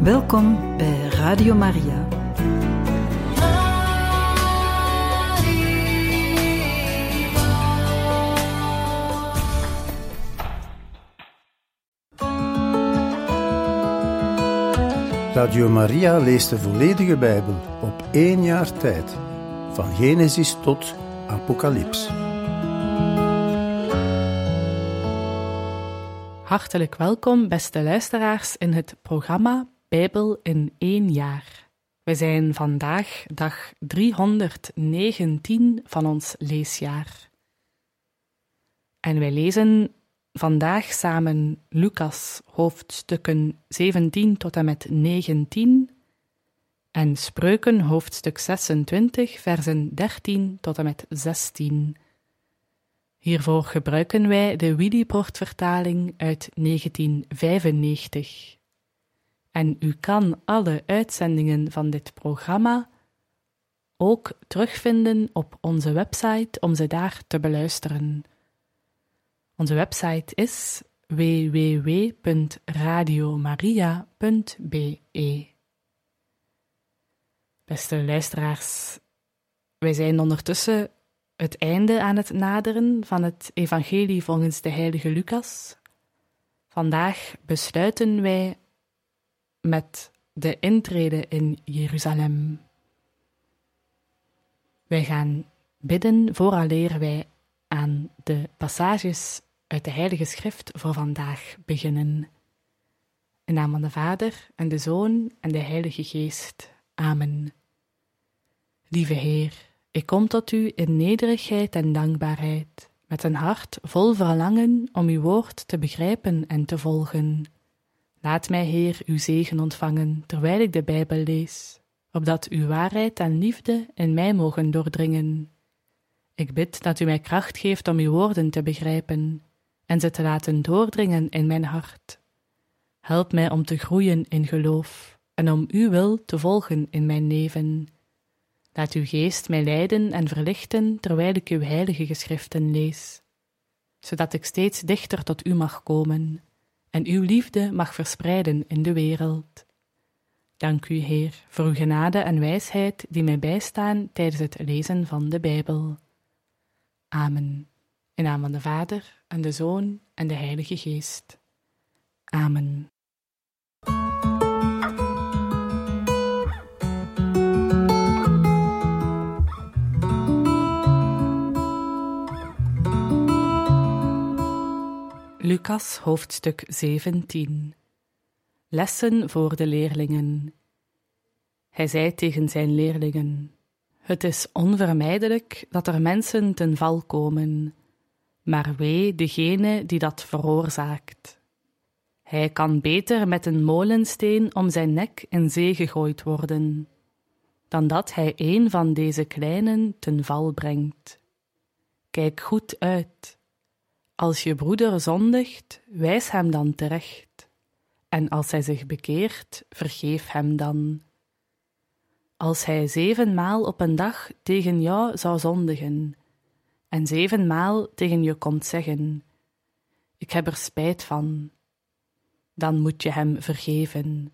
Welkom bij Radio Maria. Radio Maria leest de volledige Bijbel op 1 jaar tijd, van Genesis tot Apocalyps. Hartelijk welkom, beste luisteraars, in het programma Bijbel in 1 jaar. We zijn vandaag dag 319 van ons leesjaar. En wij lezen vandaag samen Lucas hoofdstukken 17 tot en met 19 en Spreuken hoofdstuk 26 versen 13 tot en met 16. Hiervoor gebruiken wij de Willibrord-vertaling uit 1995. En u kan alle uitzendingen van dit programma ook terugvinden op onze website om ze daar te beluisteren. Onze website is www.radiomaria.be. Beste luisteraars, wij zijn ondertussen het einde aan het naderen van het evangelie volgens de heilige Lucas. Vandaag besluiten wij met de intrede in Jeruzalem. Wij gaan bidden vooraleer wij aan de passages uit de Heilige Schrift voor vandaag beginnen. In naam van de Vader en de Zoon en de Heilige Geest. Amen. Lieve Heer, ik kom tot u in nederigheid en dankbaarheid, met een hart vol verlangen om uw woord te begrijpen en te volgen. Laat mij, Heer, uw zegen ontvangen, terwijl ik de Bijbel lees, opdat uw waarheid en liefde in mij mogen doordringen. Ik bid dat u mij kracht geeft om uw woorden te begrijpen en ze te laten doordringen in mijn hart. Help mij om te groeien in geloof en om uw wil te volgen in mijn leven. Laat uw geest mij leiden en verlichten terwijl ik uw heilige geschriften lees, zodat ik steeds dichter tot u mag komen en uw liefde mag verspreiden in de wereld. Dank u, Heer, voor uw genade en wijsheid die mij bijstaan tijdens het lezen van de Bijbel. Amen. In naam van de Vader en de Zoon en de Heilige Geest. Amen. Lucas hoofdstuk 17. Lessen voor de leerlingen. Hij zei tegen zijn leerlingen: het is onvermijdelijk dat er mensen ten val komen, maar wee degene die dat veroorzaakt. Hij kan beter met een molensteen om zijn nek in zee gegooid worden, dan dat hij een van deze kleinen ten val brengt. Kijk goed uit. Als je broeder zondigt, wijs hem dan terecht, en als hij zich bekeert, vergeef hem dan. Als hij 7 maal op een dag tegen jou zou zondigen, en 7 maal tegen je komt zeggen: ik heb er spijt van, dan moet je hem vergeven.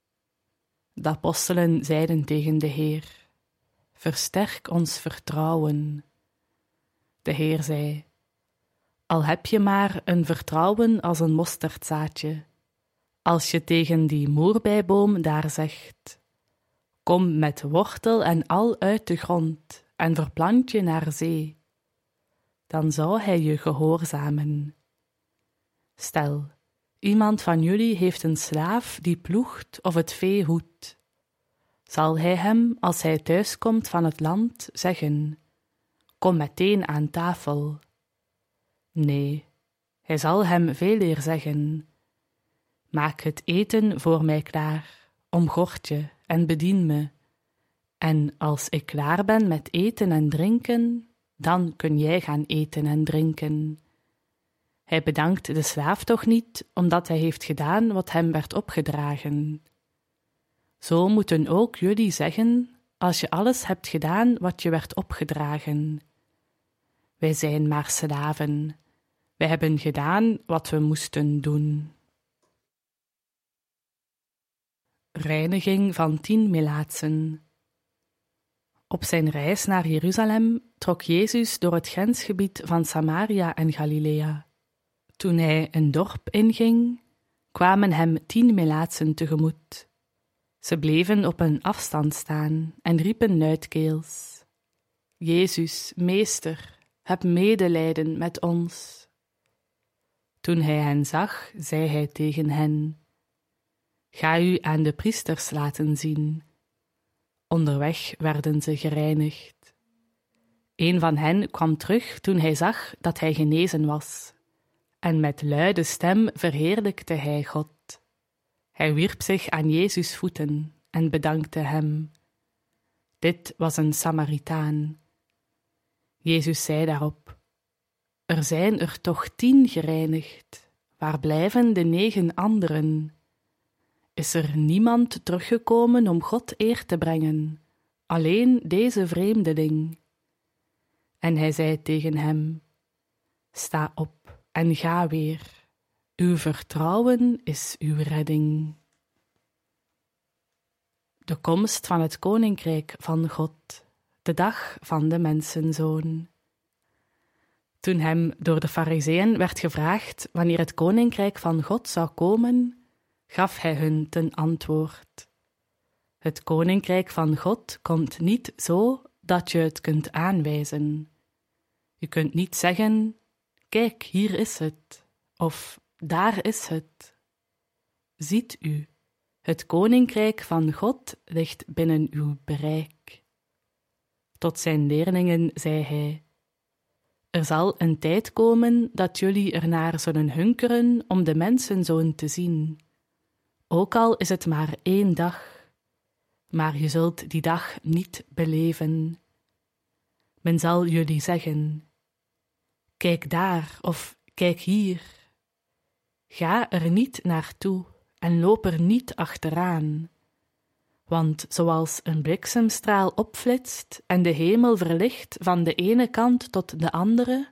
De apostelen zeiden tegen de Heer: versterk ons vertrouwen. De Heer zei: al heb je maar een vertrouwen als een mosterdzaadje, als je tegen die moerbeiboom daar zegt: kom met wortel en al uit de grond en verplant je naar zee, dan zou hij je gehoorzamen. Stel, iemand van jullie heeft een slaaf die ploegt of het vee hoedt. Zal hij hem, als hij thuiskomt van het land, zeggen: kom meteen aan tafel? Nee, hij zal hem veeleer zeggen: maak het eten voor mij klaar, omgord je en bedien me. En als ik klaar ben met eten en drinken, dan kun jij gaan eten en drinken. Hij bedankt de slaaf toch niet, omdat hij heeft gedaan wat hem werd opgedragen. Zo moeten ook jullie zeggen, als je alles hebt gedaan wat je werd opgedragen. Wij zijn maar slaven. Wij hebben gedaan wat we moesten doen. Reiniging van 10 melaatsen. Op zijn reis naar Jeruzalem trok Jezus door het grensgebied van Samaria en Galilea. Toen hij een dorp inging, kwamen hem 10 melaatsen tegemoet. Ze bleven op een afstand staan en riepen luidkeels: Jezus, meester, heb medelijden met ons. Toen hij hen zag, zei hij tegen hen: Ga u aan de priesters laten zien. Onderweg werden ze gereinigd. Een van hen kwam terug toen hij zag dat hij genezen was. En met luide stem verheerlijkte hij God. Hij wierp zich aan Jezus' voeten en bedankte hem. Dit was een Samaritaan. Jezus zei daarop: Er zijn er toch 10 gereinigd. Waar blijven de 9 anderen? Is er niemand teruggekomen om God eer te brengen, alleen deze vreemdeling? En hij zei tegen hem: Sta op en ga weer. Uw vertrouwen is uw redding. De komst van het koninkrijk van God, de dag van de mensenzoon. Toen hem door de Farizeeën werd gevraagd wanneer het koninkrijk van God zou komen, gaf hij hun ten antwoord: Het koninkrijk van God komt niet zo dat je het kunt aanwijzen. Je kunt niet zeggen: Kijk, hier is het, of daar is het. Ziet u, het koninkrijk van God ligt binnen uw bereik. Tot zijn leerlingen zei hij: Er zal een tijd komen dat jullie ernaar zullen hunkeren om de mensenzoon te zien. Ook al is het maar 1 dag, maar je zult die dag niet beleven. Men zal jullie zeggen: Kijk daar of kijk hier. Ga er niet naartoe en loop er niet achteraan. Want zoals een bliksemstraal opflitst en de hemel verlicht van de ene kant tot de andere,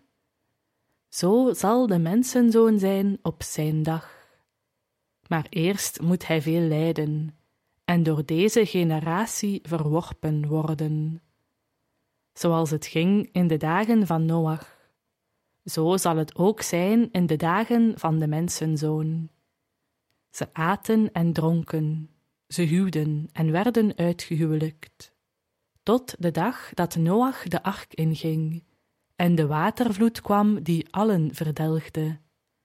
zo zal de mensenzoon zijn op zijn dag. Maar eerst moet hij veel lijden en door deze generatie verworpen worden. Zoals het ging in de dagen van Noach, zo zal het ook zijn in de dagen van de mensenzoon. Ze aten en dronken, ze huwden en werden uitgehuwelijkt, tot de dag dat Noach de ark inging en de watervloed kwam die allen verdelgde.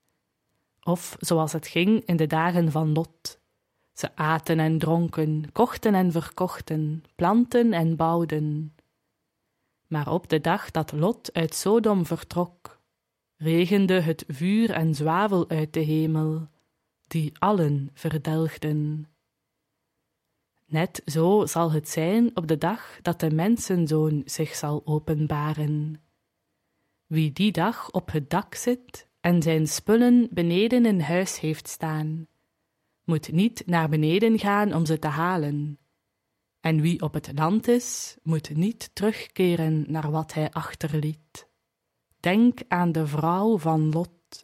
Of zoals het ging in de dagen van Lot. Ze aten en dronken, kochten en verkochten, planten en bouwden. Maar op de dag dat Lot uit Sodom vertrok, regende het vuur en zwavel uit de hemel, die allen verdelgden. Net zo zal het zijn op de dag dat de mensenzoon zich zal openbaren. Wie die dag op het dak zit en zijn spullen beneden in huis heeft staan, moet niet naar beneden gaan om ze te halen. En wie op het land is, moet niet terugkeren naar wat hij achterliet. Denk aan de vrouw van Lot.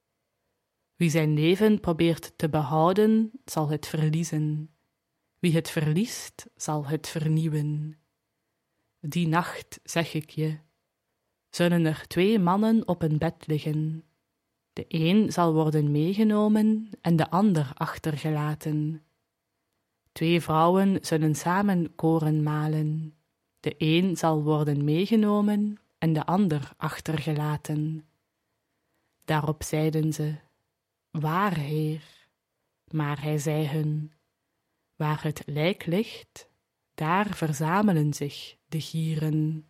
Wie zijn leven probeert te behouden, zal het verliezen. Wie het verliest, zal het vernieuwen. Die nacht, zeg ik je, zullen er 2 mannen op een bed liggen. De een zal worden meegenomen en de ander achtergelaten. 2 vrouwen zullen samen koren malen. De een zal worden meegenomen en de ander achtergelaten. Daarop zeiden ze: Waar, Heer? Maar hij zei hun: Waar het lijk ligt, daar verzamelen zich de gieren.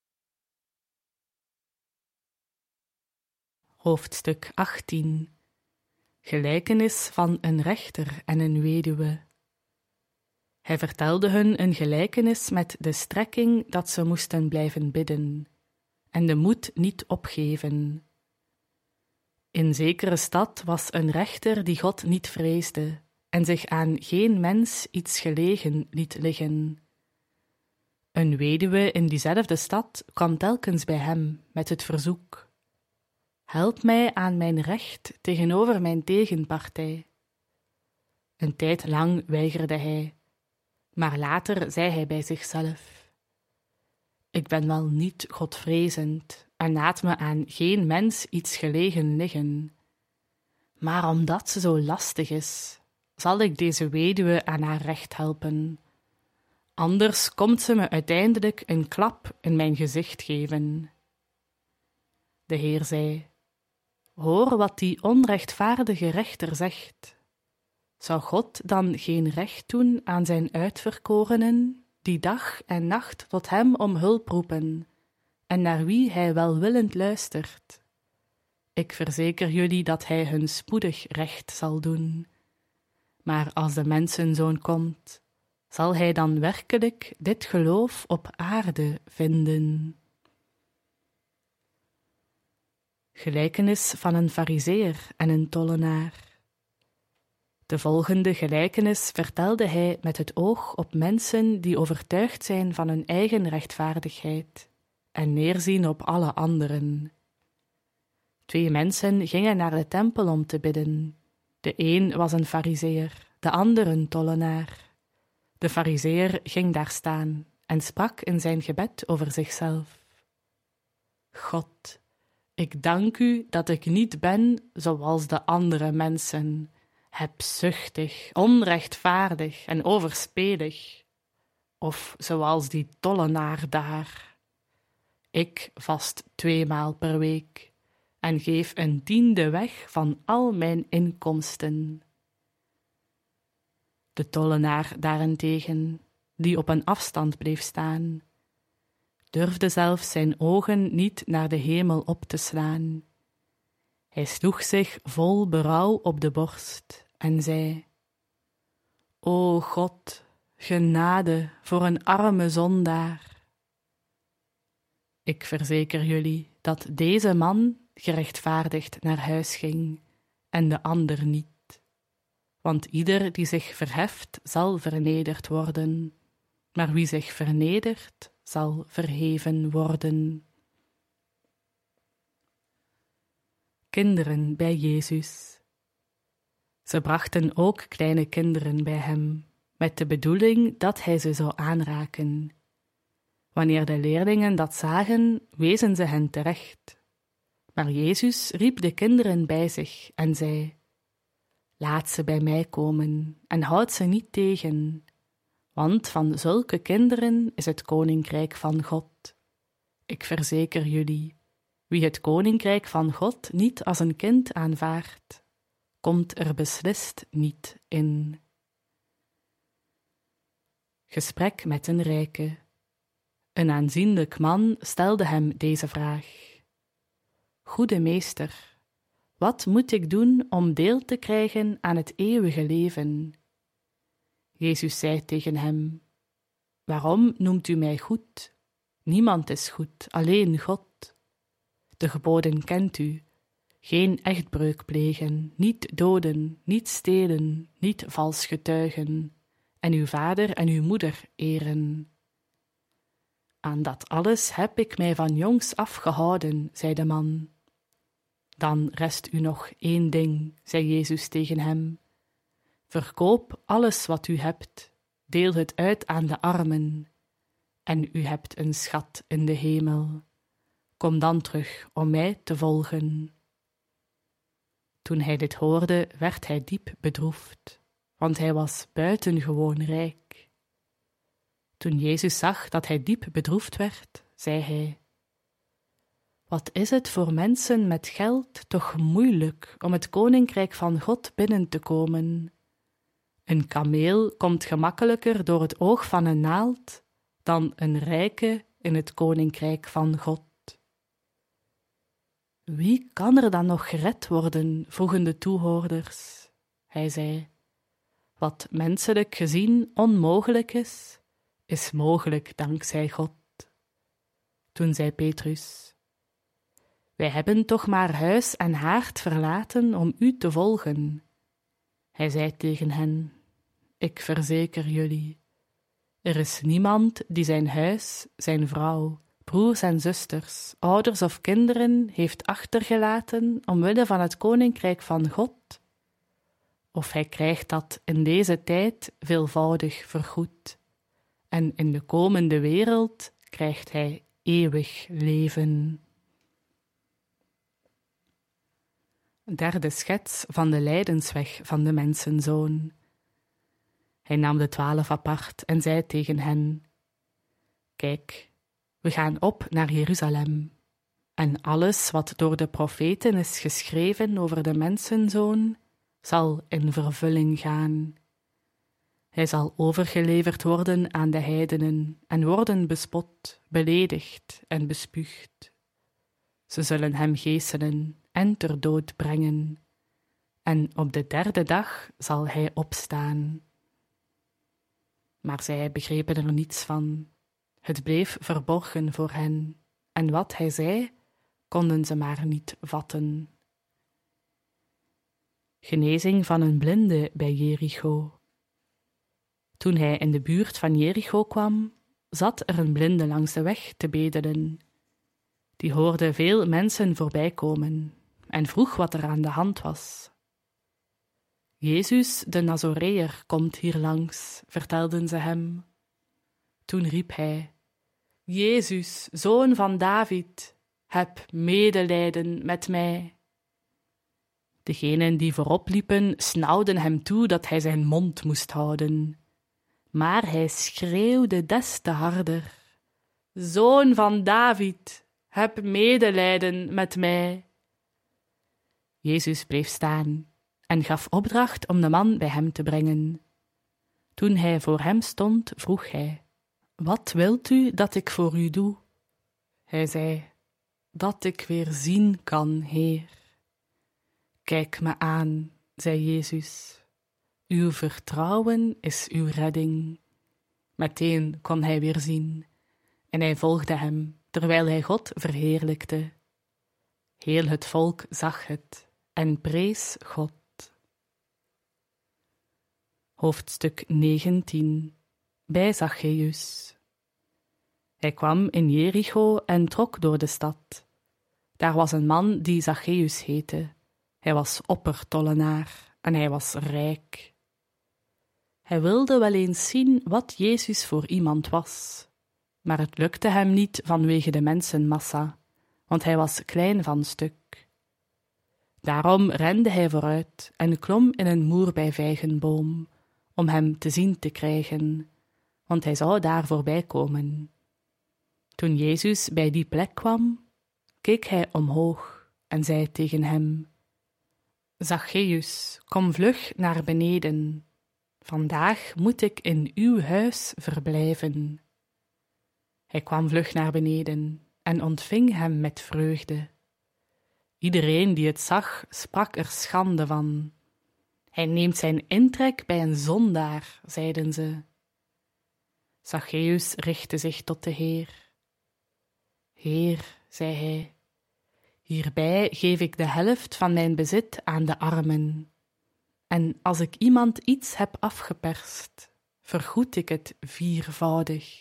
Hoofdstuk 18. Gelijkenis van een rechter en een weduwe. Hij vertelde hun een gelijkenis met de strekking dat ze moesten blijven bidden en de moed niet opgeven. In zekere stad was een rechter die God niet vreesde en zich aan geen mens iets gelegen liet liggen. Een weduwe in diezelfde stad kwam telkens bij hem met het verzoek: Help mij aan mijn recht tegenover mijn tegenpartij. Een tijd lang weigerde hij, maar later zei hij bij zichzelf: ik ben wel niet godvrezend en laat me aan geen mens iets gelegen liggen. Maar omdat ze zo lastig is, zal ik deze weduwe aan haar recht helpen. Anders komt ze me uiteindelijk een klap in mijn gezicht geven. De Heer zei: hoor wat die onrechtvaardige rechter zegt. Zou God dan geen recht doen aan zijn uitverkorenen, die dag en nacht tot hem om hulp roepen, en naar wie hij welwillend luistert? Ik verzeker jullie dat hij hun spoedig recht zal doen. Maar als de mensenzoon komt, zal hij dan werkelijk dit geloof op aarde vinden? Gelijkenis van een farizeer en een tollenaar. De volgende gelijkenis vertelde hij met het oog op mensen die overtuigd zijn van hun eigen rechtvaardigheid en neerzien op alle anderen. 2 mensen gingen naar de tempel om te bidden. De een was een farizeer, de ander een tollenaar. De farizeer ging daar staan en sprak in zijn gebed over zichzelf: God, ik dank u dat ik niet ben zoals de andere mensen, hebzuchtig, onrechtvaardig en overspelig, of zoals die tollenaar daar. Ik vast 2 maal per week en geef een 10e weg van al mijn inkomsten. De tollenaar daarentegen, die op een afstand bleef staan, durfde zelfs zijn ogen niet naar de hemel op te slaan. Hij sloeg zich vol berouw op de borst en zei: O God, genade voor een arme zondaar. Ik verzeker jullie dat deze man gerechtvaardigd naar huis ging en de ander niet. Want ieder die zich verheft, zal vernederd worden, maar wie zich vernedert, zal verheven worden. Kinderen bij Jezus. Ze brachten ook kleine kinderen bij hem, met de bedoeling dat hij ze zou aanraken. Wanneer de leerlingen dat zagen, wezen ze hen terecht. Maar Jezus riep de kinderen bij zich en zei: laat ze bij mij komen en houd ze niet tegen, want van zulke kinderen is het koninkrijk van God. Ik verzeker jullie, wie het koninkrijk van God niet als een kind aanvaardt, komt er beslist niet in. Gesprek met een rijke. Een aanzienlijk man stelde hem deze vraag: Goede meester, wat moet ik doen om deel te krijgen aan het eeuwige leven? Jezus zei tegen hem: Waarom noemt u mij goed? Niemand is goed, alleen God. De geboden kent u: geen echtbreuk plegen, niet doden, niet stelen, niet vals getuigen, en uw vader en uw moeder eren. Aan dat alles heb ik mij van jongs af gehouden, zei de man. Dan rest u nog 1 ding, zei Jezus tegen hem. Verkoop alles wat u hebt, deel het uit aan de armen, en u hebt een schat in de hemel. Kom dan terug om mij te volgen. Toen hij dit hoorde, werd hij diep bedroefd, want hij was buitengewoon rijk. Toen Jezus zag dat hij diep bedroefd werd, zei hij: Wat is het voor mensen met geld toch moeilijk om het koninkrijk van God binnen te komen? Een kameel komt gemakkelijker door het oog van een naald dan een rijke in het koninkrijk van God. Wie kan er dan nog gered worden? Vroegen de toehoorders. Hij zei: Wat menselijk gezien onmogelijk is, is mogelijk dankzij God. Toen zei Petrus: Wij hebben toch maar huis en haard verlaten om u te volgen. Hij zei tegen hen: Ik verzeker jullie, er is niemand die zijn huis, zijn vrouw, broers en zusters, ouders of kinderen heeft achtergelaten omwille van het koninkrijk van God, of hij krijgt dat in deze tijd veelvoudig vergoed. En in de komende wereld krijgt hij eeuwig leven. Derde schets van de lijdensweg van de mensenzoon. Hij nam de 12 apart en zei tegen hen: Kijk, we gaan op naar Jeruzalem. En alles wat door de profeten is geschreven over de mensenzoon, zal in vervulling gaan. Hij zal overgeleverd worden aan de heidenen en worden bespot, beledigd en bespuugd. Ze zullen hem geeselen en ter dood brengen, en op de 3e dag zal hij opstaan. Maar zij begrepen er niets van. Het bleef verborgen voor hen, en wat hij zei, konden ze maar niet vatten. Genezing van een blinde bij Jericho. Toen hij in de buurt van Jericho kwam, zat er een blinde langs de weg te bedelen. Die hoorde veel mensen voorbijkomen en vroeg wat er aan de hand was. Jezus, de Nazoreër, komt hier langs, vertelden ze hem. Toen riep hij: Jezus, zoon van David, heb medelijden met mij. Degenen die voorop liepen, snauwden hem toe dat hij zijn mond moest houden. Maar hij schreeuwde des te harder: Zoon van David, heb medelijden met mij. Jezus bleef staan en gaf opdracht om de man bij hem te brengen. Toen hij voor hem stond, vroeg hij: Wat wilt u dat ik voor u doe? Hij zei: Dat ik weer zien kan, Heer. Kijk me aan, zei Jezus. Uw vertrouwen is uw redding. Meteen kon hij weer zien, en hij volgde hem, terwijl hij God verheerlijkte. Heel het volk zag het en prees God. Hoofdstuk 19. Bij Zacchaeus. Hij kwam in Jericho en trok door de stad. Daar was een man die Zacchaeus heette. Hij was oppertollenaar en hij was rijk. Hij wilde wel eens zien wat Jezus voor iemand was, maar het lukte hem niet vanwege de mensenmassa, want hij was klein van stuk. Daarom rende hij vooruit en klom in een moerbijvijgenboom, om hem te zien te krijgen, want hij zou daar voorbij komen. Toen Jezus bij die plek kwam, keek hij omhoog en zei tegen hem: Zacchaeus, kom vlug naar beneden. Vandaag moet ik in uw huis verblijven. Hij kwam vlug naar beneden en ontving hem met vreugde. Iedereen die het zag, sprak er schande van. Hij neemt zijn intrek bij een zondaar, zeiden ze. Zacchaeus richtte zich tot de Heer. Heer, zei hij, hierbij geef ik de helft van mijn bezit aan de armen. En als ik iemand iets heb afgeperst, vergoed ik het 4voudig.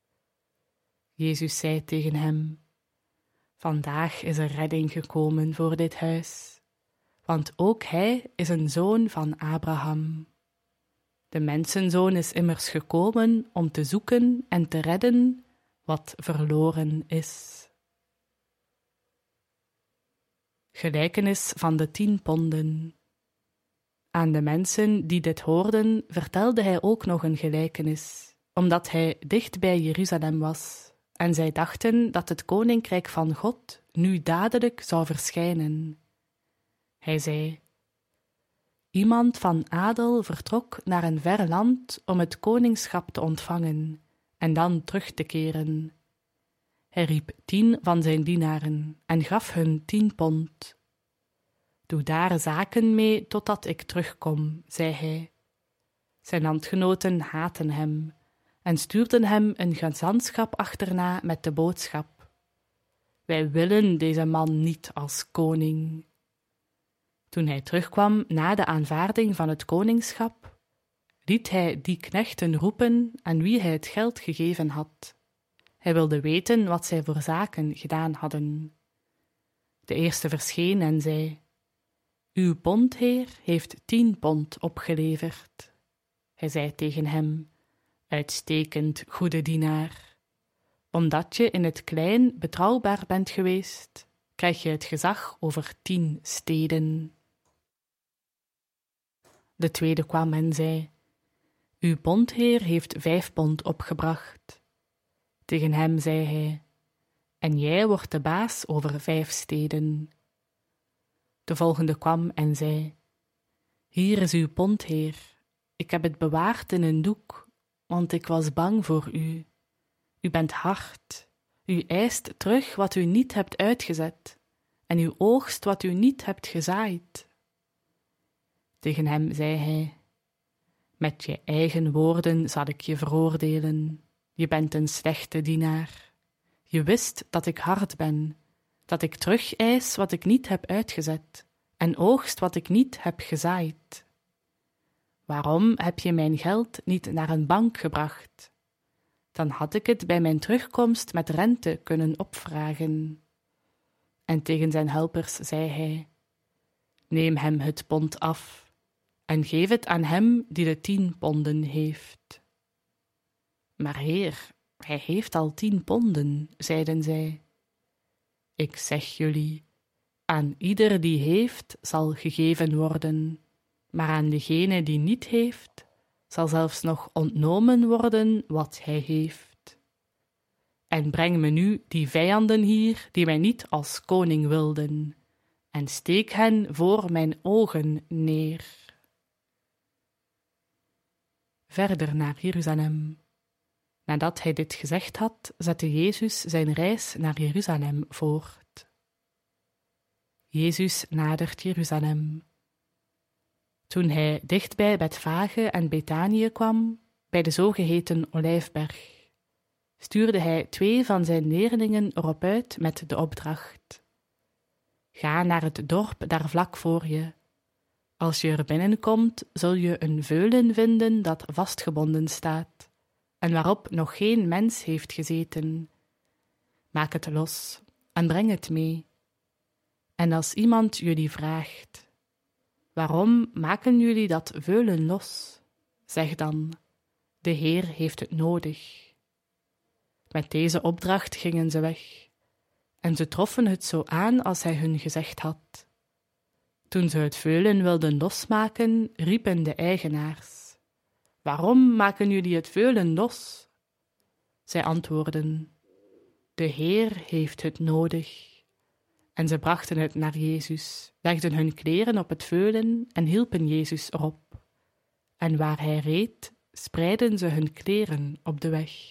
Jezus zei tegen hem: Vandaag is er redding gekomen voor dit huis, want ook hij is een zoon van Abraham. De mensenzoon is immers gekomen om te zoeken en te redden wat verloren is. Gelijkenis van de 10 ponden. Aan de mensen die dit hoorden, vertelde hij ook nog een gelijkenis, omdat hij dicht bij Jeruzalem was, en zij dachten dat het koninkrijk van God nu dadelijk zou verschijnen. Hij zei: Iemand van adel vertrok naar een ver land om het koningschap te ontvangen en dan terug te keren. Hij riep 10 van zijn dienaren en gaf hun 10 pond. Doe daar zaken mee totdat ik terugkom, zei hij. Zijn landgenoten haatten hem en stuurden hem een gezantschap achterna met de boodschap: Wij willen deze man niet als koning. Toen hij terugkwam na de aanvaarding van het koningschap, liet hij die knechten roepen aan wie hij het geld gegeven had. Hij wilde weten wat zij voor zaken gedaan hadden. De eerste verscheen en zei: Uw bondheer heeft 10 pond opgeleverd. Hij zei tegen hem: uitstekend, goede dienaar. Omdat je in het klein betrouwbaar bent geweest, krijg je het gezag over 10 steden. De tweede kwam en zei: uw bondheer heeft 5 pond opgebracht. Tegen hem zei hij: en jij wordt de baas over 5 steden. De volgende kwam en zei: hier is uw bondheer. Ik heb het bewaard in een doek, want ik was bang voor u. U bent hard. U eist terug wat u niet hebt uitgezet, en u oogst wat u niet hebt gezaaid. Tegen hem zei hij: met je eigen woorden zal ik je veroordelen. Je bent een slechte dienaar. Je wist dat ik hard ben, dat ik terug eis wat ik niet heb uitgezet, en oogst wat ik niet heb gezaaid. Waarom heb je mijn geld niet naar een bank gebracht? Dan had ik het bij mijn terugkomst met rente kunnen opvragen. En tegen zijn helpers zei hij: neem hem het pond af en geef het aan hem die de 10 ponden heeft. Maar heer, hij heeft al 10 ponden, zeiden zij. Ik zeg jullie, aan ieder die heeft zal gegeven worden, maar aan degene die niet heeft, zal zelfs nog ontnomen worden wat hij heeft. En breng me nu die vijanden hier, die mij niet als koning wilden, en steek hen voor mijn ogen neer. Verder naar Jeruzalem. Nadat hij dit gezegd had, zette Jezus zijn reis naar Jeruzalem voort. Jezus nadert Jeruzalem. Toen hij dichtbij Betfage en Betanië kwam, bij de zogeheten Olijfberg, stuurde hij 2 van zijn leerlingen erop uit met de opdracht: ga naar het dorp daar vlak voor je. Als je er binnenkomt, zul je een veulen vinden dat vastgebonden staat, en waarop nog geen mens heeft gezeten. Maak het los en breng het mee. En als iemand jullie vraagt: waarom maken jullie dat veulen los? Zeg dan: de Heer heeft het nodig. Met deze opdracht gingen ze weg, en ze troffen het zo aan als hij hun gezegd had. Toen ze het veulen wilden losmaken, riepen de eigenaars: waarom maken jullie het veulen los? Zij antwoordden: de Heer heeft het nodig. En ze brachten het naar Jezus, legden hun kleren op het veulen en hielpen Jezus erop. En waar hij reed, spreidden ze hun kleren op de weg.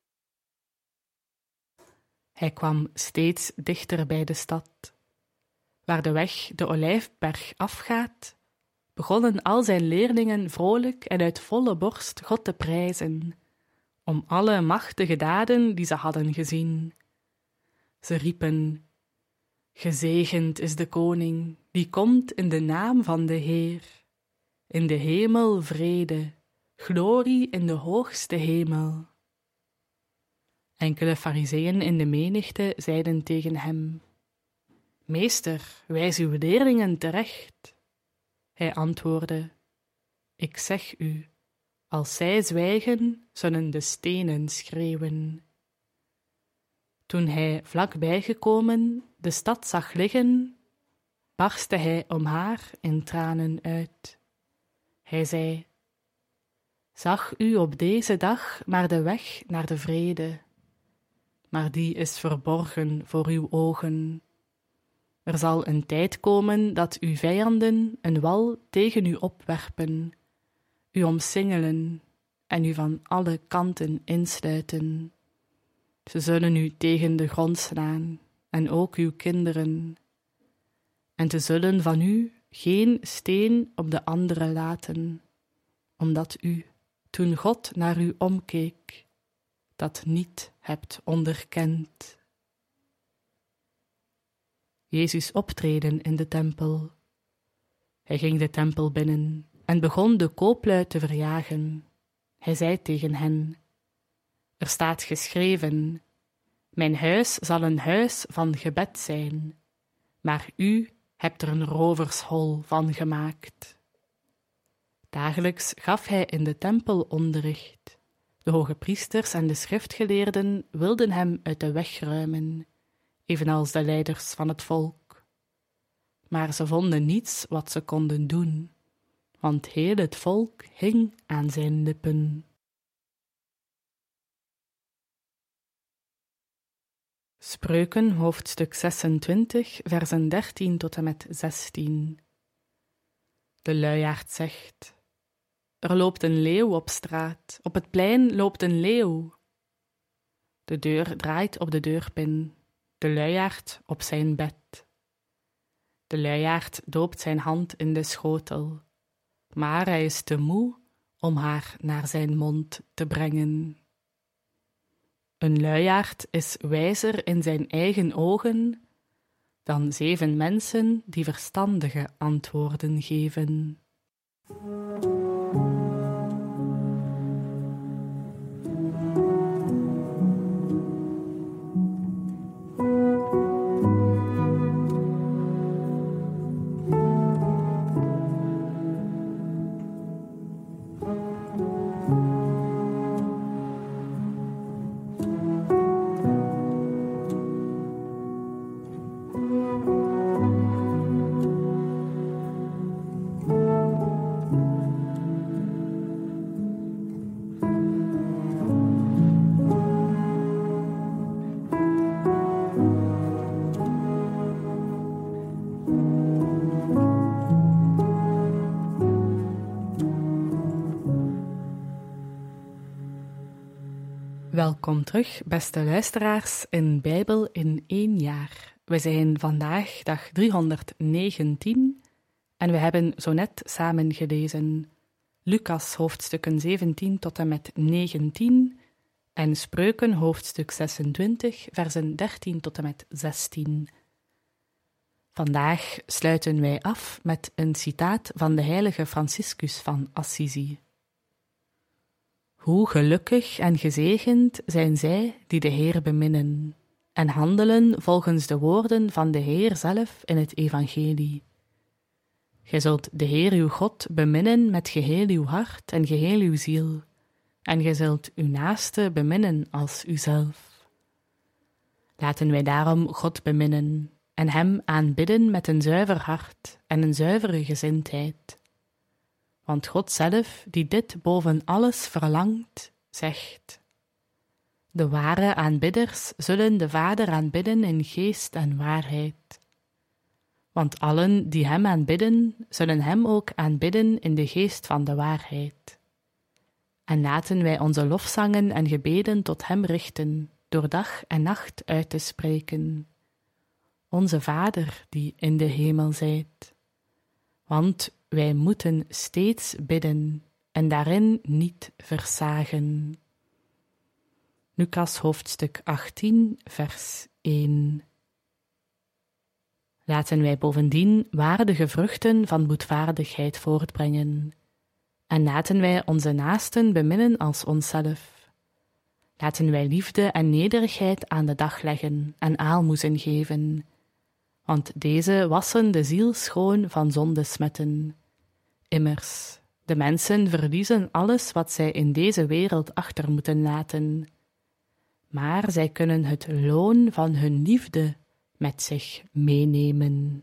Hij kwam steeds dichter bij de stad. Waar de weg de Olijfberg afgaat, begonnen al zijn leerlingen vrolijk en uit volle borst God te prijzen, om alle machtige daden die ze hadden gezien. Ze riepen: gezegend is de koning, die komt in de naam van de Heer. In de hemel vrede, glorie in de hoogste hemel. Enkele farizeeën in de menigte zeiden tegen hem: meester, wijs uw leerlingen terecht. Hij antwoordde: ik zeg u, als zij zwijgen, zullen de stenen schreeuwen. Toen hij vlakbij gekomen de stad zag liggen, barstte hij om haar in tranen uit. Hij zei: zag u op deze dag maar de weg naar de vrede, maar die is verborgen voor uw ogen. Er zal een tijd komen dat uw vijanden een wal tegen u opwerpen, u omsingelen en u van alle kanten insluiten. Ze zullen u tegen de grond slaan, en ook uw kinderen. En ze zullen van u geen steen op de andere laten, omdat u, toen God naar u omkeek, dat niet hebt onderkend. Jezus optreden in de tempel. Hij ging de tempel binnen en begon de kooplui te verjagen. Hij zei tegen hen: er staat geschreven: mijn huis zal een huis van gebed zijn, maar u hebt er een rovershol van gemaakt. Dagelijks gaf hij in de tempel onderricht. De hoge priesters en de schriftgeleerden wilden hem uit de weg ruimen, evenals de leiders van het volk. Maar ze vonden niets wat ze konden doen, want heel het volk hing aan zijn lippen. Spreuken, hoofdstuk 26, versen 13 tot en met 16. De luiaard zegt: er loopt een leeuw op straat, op het plein loopt een leeuw. De deur draait op de deurpin, de luiaard op zijn bed. De luiaard doopt zijn hand in de schotel, maar hij is te moe om haar naar zijn mond te brengen. Een luiaard is wijzer in zijn eigen ogen dan 7 mensen die verstandige antwoorden geven. Welkom terug, beste luisteraars, in Bijbel in 1 jaar. We zijn vandaag dag 319 en we hebben zo net samen gelezen Lucas hoofdstukken 17 tot en met 19 en Spreuken hoofdstuk 26, versen 13 tot en met 16. Vandaag sluiten wij af met een citaat van de heilige Franciscus van Assisi. Hoe gelukkig en gezegend zijn zij die de Heer beminnen en handelen volgens de woorden van de Heer zelf in het evangelie. Gij zult de Heer uw God beminnen met geheel uw hart en geheel uw ziel, en gij zult uw naaste beminnen als uzelf. Laten wij daarom God beminnen en hem aanbidden met een zuiver hart en een zuivere gezindheid. Want God zelf, die dit boven alles verlangt, zegt: de ware aanbidders zullen de Vader aanbidden in geest en waarheid. Want allen die hem aanbidden, zullen hem ook aanbidden in de geest van de waarheid. En laten wij onze lofzangen en gebeden tot hem richten, door dag en nacht uit te spreken: Onze Vader, die in de hemel zijt. Want wij moeten steeds bidden en daarin niet versagen. Lucas hoofdstuk 18, vers 1. Laten wij bovendien waardige vruchten van boetvaardigheid voortbrengen. En laten wij onze naasten beminnen als onszelf. Laten wij liefde en nederigheid aan de dag leggen en aalmoezen geven. Want deze wassen de ziel schoon van zondesmetten. Immers, de mensen verliezen alles wat zij in deze wereld achter moeten laten. Maar zij kunnen het loon van hun liefde met zich meenemen.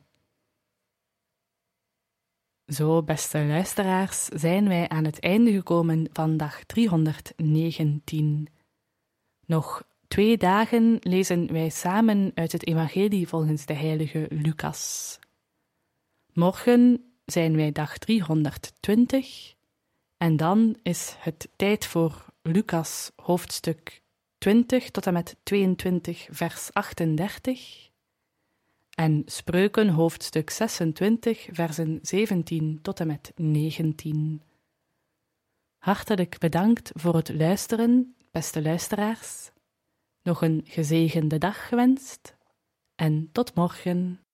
Zo, beste luisteraars, zijn wij aan het einde gekomen van dag 319. Nog 2 dagen lezen wij samen uit het evangelie volgens de heilige Lucas. Morgen zijn wij dag 320 en dan is het tijd voor Lucas hoofdstuk 20 tot en met 22 vers 38 en Spreuken hoofdstuk 26 versen 17 tot en met 19. Hartelijk bedankt voor het luisteren, beste luisteraars. Nog een gezegende dag gewenst en tot morgen.